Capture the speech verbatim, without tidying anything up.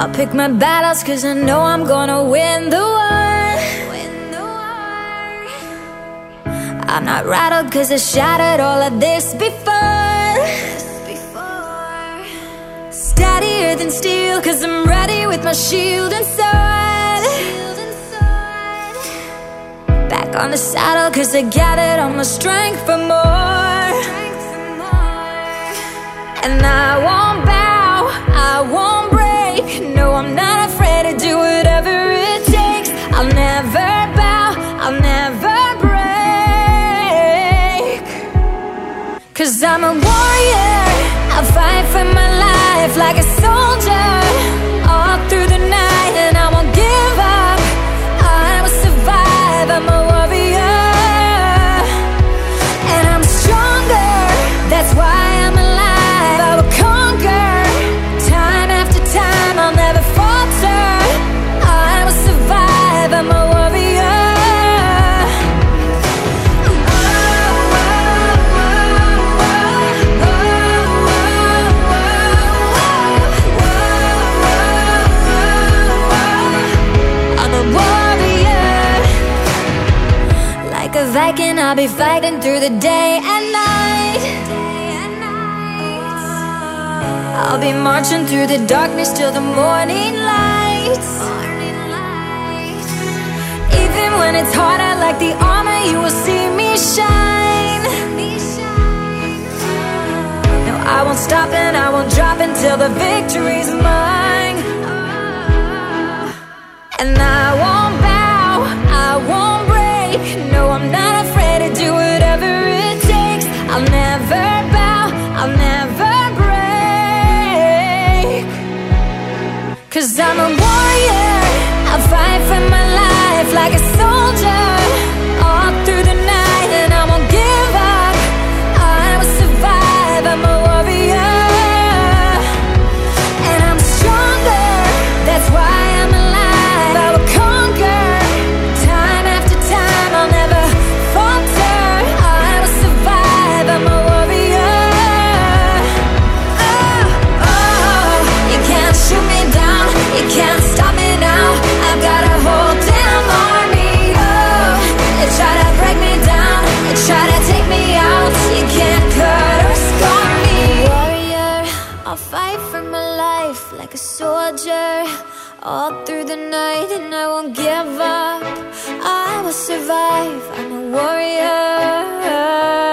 I'll pick my battles cause I know I'm gonna win the war. I'm not rattled cause I shattered all of this before. Steadier than steel cause I'm ready with my shield and sword. Back on the saddle cause I gathered all my strength for more. And I won't bow, I won't break. No, I'm not afraid to do whatever it takes. I'll never bow, I'll never break. Cause I'm a warrior, I'll fight for my life like a soldier. All through the night and I won't give up. I will survive, I'm a warrior. And I'm stronger, that's why I'm alive. I will conquer, time after time, I'll never falter. I will survive, I'm a warrior. I'm a warrior. Like a Viking, I'll be fighting through the day and night. I'll be marching through the darkness till the morning light. Even when it's hard, I like the armor, you will see me shine. No, I won't stop and I won't drop until the victory's mine. And I won't bow, I won't break. No, I'm not afraid to do whatever it takes. I'll never bow, I'll never break. Cause I'm a warrior, I'll fight for my life like a soldier. All through the night and I won't give up. I will survive, I'm a warrior. And I'm stronger, that's why I'm alive. I will conquer, time after time, I'll never falter. I will survive, I'm a warrior. Oh, oh, you can't shoot me down, you can't stop me now. I've got a whole damn army. Oh, they try to break me down, they try to take me out. You can't cut or scar me. Warrior, I'll fight for my life like a soldier. All through the night and I won't give up. I will survive, I'm a warrior.